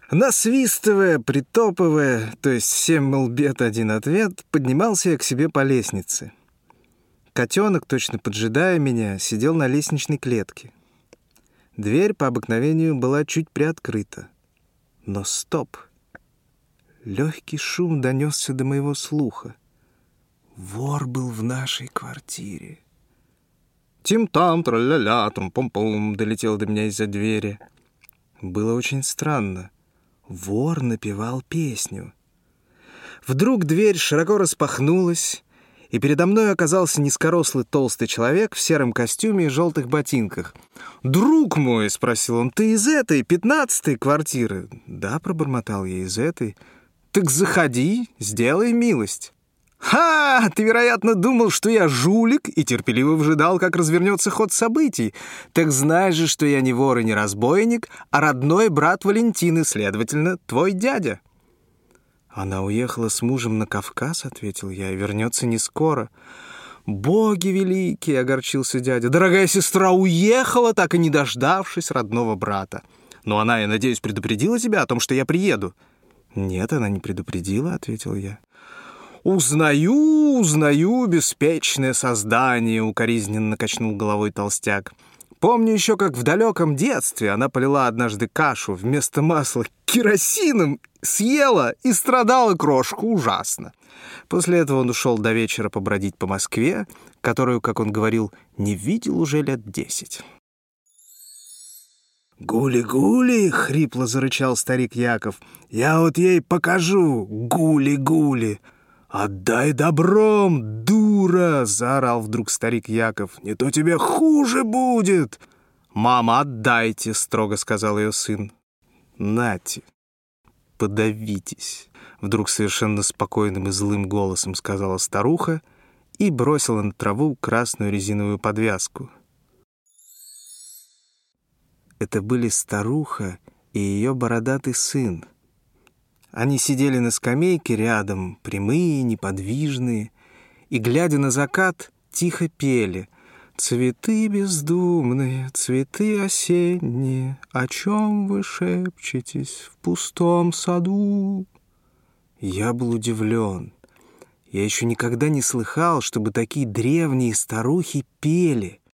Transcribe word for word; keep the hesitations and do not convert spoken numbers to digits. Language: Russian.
Насвистывая, притопывая, то есть всем, мол, бед один ответ, поднимался я к себе по лестнице. Котенок, точно поджидая меня, сидел на лестничной клетке. Дверь по обыкновению была чуть приоткрыта. Но стоп! Легкий шум донесся до моего слуха. Вор был в нашей квартире. «Тим-там, тра-ля-ля, трум-пом-пом» долетел до меня из-за двери. Было очень странно. Вор напевал песню. Вдруг дверь широко распахнулась, и передо мной оказался низкорослый толстый человек в сером костюме и желтых ботинках. «Друг мой!» — спросил он. «Ты из этой, пятнадцатой квартиры?» «Да», — пробормотал я, — «из этой». «Так заходи, сделай милость». «Ха! Ты, вероятно, думал, что я жулик и терпеливо вжидал, как развернется ход событий. Так знаешь же, что я не вор и не разбойник, а родной брат Валентины, следовательно, твой дядя». «Она уехала с мужем на Кавказ», — ответил я, — «и вернется не скоро». «Боги великие!» — огорчился дядя. «Дорогая сестра уехала, так и не дождавшись родного брата. Но она, я надеюсь, предупредила тебя о том, что я приеду?» «Нет, она не предупредила», — ответил я. «Узнаю, узнаю, беспечное создание», — укоризненно качнул головой толстяк. «Помню еще, как в далеком детстве она полила однажды кашу вместо масла керосином, съела и страдала крошку ужасно». После этого он ушел до вечера побродить по Москве, которую, как он говорил, не видел уже лет десять. «Гули-гули!» — хрипло зарычал старик Яков. «Я вот ей покажу, гули-гули!» «Отдай добром, дура!» — заорал вдруг старик Яков. «Не то тебе хуже будет!» «Мама, отдайте!» — строго сказал ее сын. «Нате, подавитесь!» — вдруг совершенно спокойным и злым голосом сказала старуха и бросила на траву красную резиновую подвязку. Это были старуха и ее бородатый сын. Они сидели на скамейке рядом, прямые, неподвижные, и, глядя на закат, тихо пели: «Цветы бездумные, цветы осенние, о чем вы шепчетесь в пустом саду?» Я был удивлен. Я еще никогда не слыхал, чтобы такие древние старухи пели.